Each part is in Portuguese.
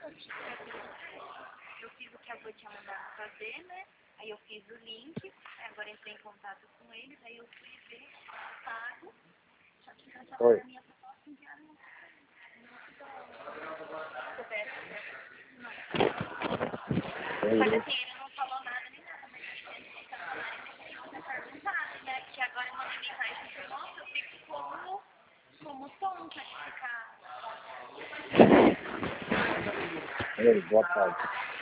Eu fiz o que a avó tinha mandado fazer, né? Aí eu fiz o link, agora entrei em contato com eles, aí eu fui ver, pago, só que cancelaram a minha proposta e enviaram no Mas assim, ele não falou nada nem nada, mas acho que ele fica perguntado, né? Que agora eu mandei mensagem pro moço, eu fico como tonta de ficar. Ei, boa tarde.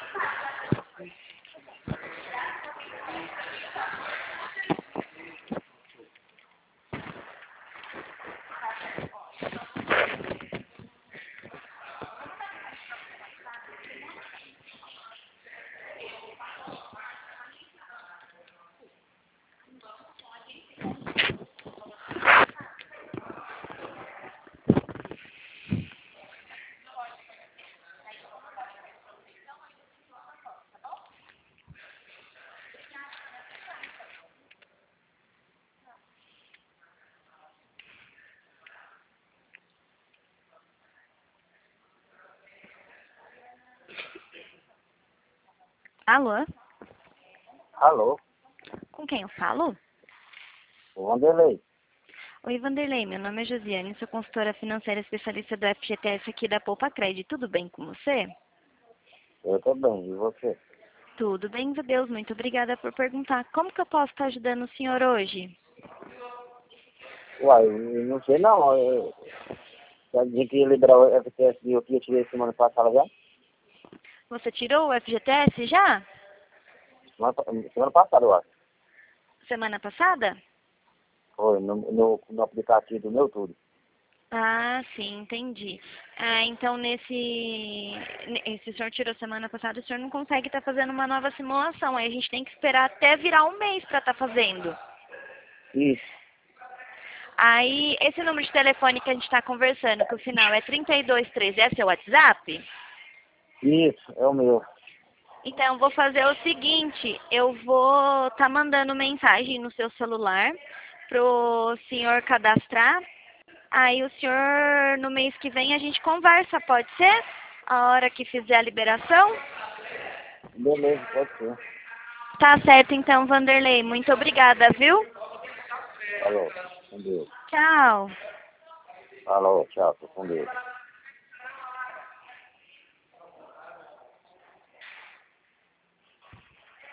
Alô? Alô, Com quem eu falo? Vanderlei. Oi, Vanderlei, meu nome é Josiane, sou consultora financeira especialista do FGTS aqui da Poupa Crédito. Tudo bem com você? Eu tô bem, e você? Tudo bem, meu Deus, muito obrigada por perguntar. Como que eu posso estar ajudando o senhor hoje? Uai, eu não sei não. Já disse que ia liberar o FTS que eu tirei semana passada já? Você tirou o FGTS já? Semana passada, eu acho. Semana passada? Foi, no aplicativo do meu tudo. Ah, sim, entendi. Ah, então se o senhor tirou semana passada, o senhor não consegue estar fazendo uma nova simulação. Aí a gente tem que esperar até virar um mês para estar fazendo. Isso, Aí, esse número de telefone que a gente está conversando, que o final é 3213, é seu WhatsApp? isso, é o meu. Então, eu vou fazer o seguinte, eu vou estar mandando mensagem no seu celular pro senhor cadastrar. Aí o senhor, no mês que vem, a gente conversa, pode ser? A hora que fizer a liberação? Beleza, pode ser. Tá certo, então, Vanderlei. Muito obrigada, viu? Falou, com Deus. Tchau. Falou, tchau, tô com Deus.